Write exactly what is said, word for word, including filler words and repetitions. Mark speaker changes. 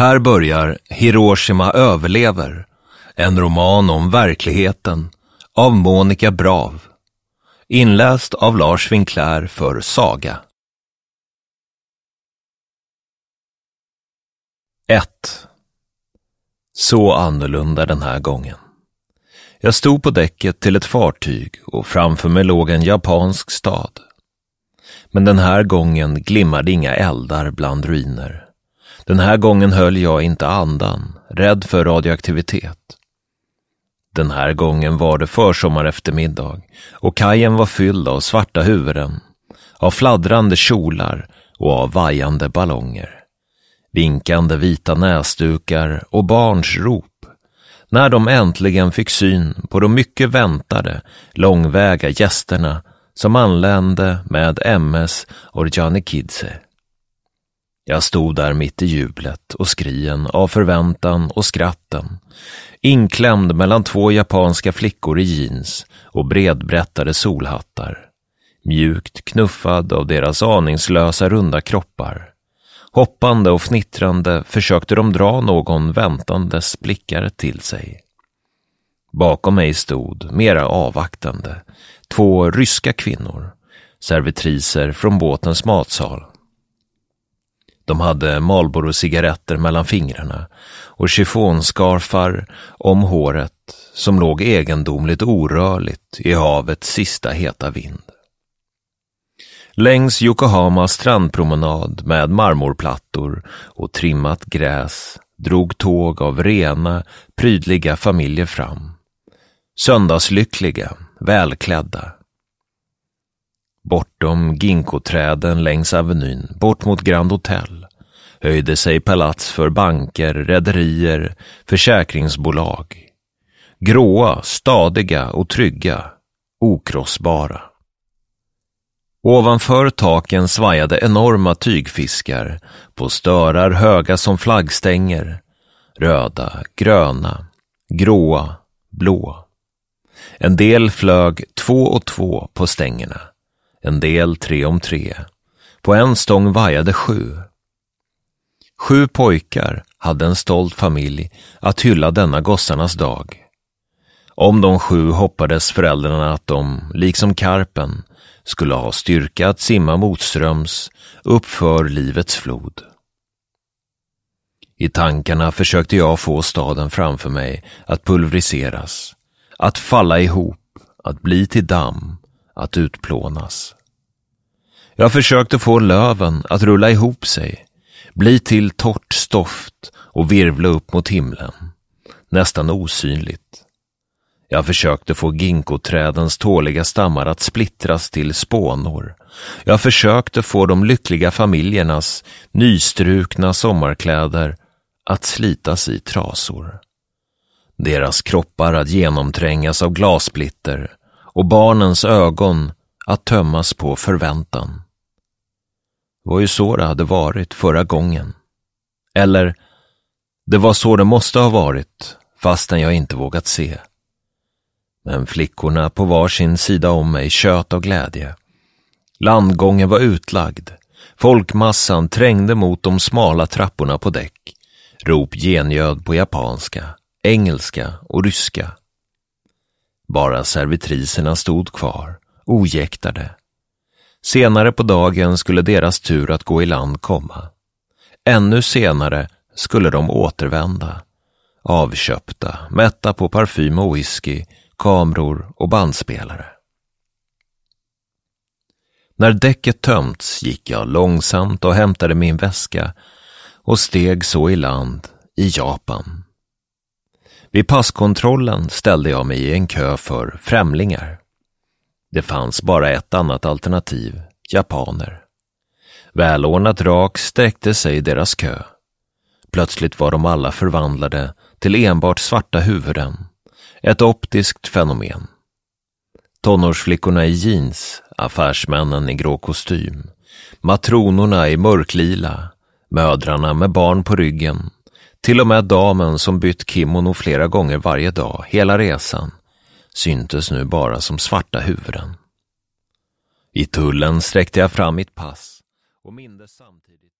Speaker 1: Här börjar Hiroshima överlever, en roman om verkligheten av Monica Brav, inläst av Lars Winkler för Saga. ett. Så annorlunda den här gången. Jag stod på däcket till ett fartyg och framför mig låg en japansk stad. Men den här gången glimmade inga eldar bland ruiner. Den här gången höll jag inte andan, rädd för radioaktivitet. Den här gången var det försommar eftermiddag och kajen var fylld av svarta huvuden, av fladdrande kjolar och av vajande ballonger. Vinkande vita näsdukar och barns rop när de äntligen fick syn på de mycket väntade, långväga gästerna som anlände med M S Orjanikidze. Jag stod där mitt i jublet och skrien av förväntan och skratten, inklämd mellan två japanska flickor i jeans och bredbrättade solhattar, mjukt knuffad av deras aningslösa runda kroppar. Hoppande och fnittrande försökte de dra någon väntandes blickar till sig. Bakom mig stod, mera avvaktande, två ryska kvinnor, servitriser från båtens matsal. De hade Marlboro-cigaretter mellan fingrarna och chiffonskarfar om håret som låg egendomligt orörligt i havets sista heta vind. Längs Yokohamas strandpromenad med marmorplattor och trimmat gräs drog tåg av rena, prydliga familjer fram. Söndagslyckliga, välklädda. Bortom ginkgoträden längs avenyn, bort mot Grand Hotel, höjde sig palats för banker, rederier, försäkringsbolag. Gråa, stadiga och trygga, okrossbara. Ovanför taken svajade enorma tygfiskar på störar höga som flaggstänger, röda, gröna, gråa, blå. En del flög två och två på stängerna, en del tre om tre. På en stång vajade sju. Sju pojkar hade en stolt familj att hylla denna gossarnas dag. Om de sju hoppades föräldrarna att de, liksom karpen, skulle ha styrka att simma motströms uppför livets flod. I tankarna försökte jag få staden framför mig att pulveriseras, att falla ihop, att bli till damm, att utplånas. Jag försökte få löven att rulla ihop sig, bli till torrt stoft och virvla upp mot himlen, nästan osynligt. Jag försökte få ginkgoträdens tåliga stammar att splittras till spånor. Jag försökte få de lyckliga familjernas nystrukna sommarkläder att slitas i trasor. Deras kroppar att genomträngas av glassplitter och barnens ögon att tömmas på förväntan. Det var ju så det hade varit förra gången. Eller, det var så det måste ha varit, fastän jag inte vågat se. Men flickorna på var sin sida om mig tjöt av glädje. Landgången var utlagd. Folkmassan trängde mot de smala trapporna på däck. Rop gengöd på japanska, engelska och ryska. Bara servitriserna stod kvar, ojäktade. Senare på dagen skulle deras tur att gå i land komma. Ännu senare skulle de återvända. Avköpta, mätta på parfym och whisky, kameror och bandspelare. När däcket tömts gick jag långsamt och hämtade min väska och steg så i land i Japan. Vid passkontrollen ställde jag mig i en kö för främlingar. Det fanns bara ett annat alternativ, japaner. Välordnat rak sträckte sig deras kö. Plötsligt var de alla förvandlade till enbart svarta huvuden. Ett optiskt fenomen. Tonårsflickorna i jeans, affärsmännen i grå kostym, matronorna i mörklila, mödrarna med barn på ryggen, till och med damen som bytt kimono flera gånger varje dag, hela resan, syntes nu bara som svarta huvuden. I tullen sträckte jag fram mitt pass och mindes samtidigt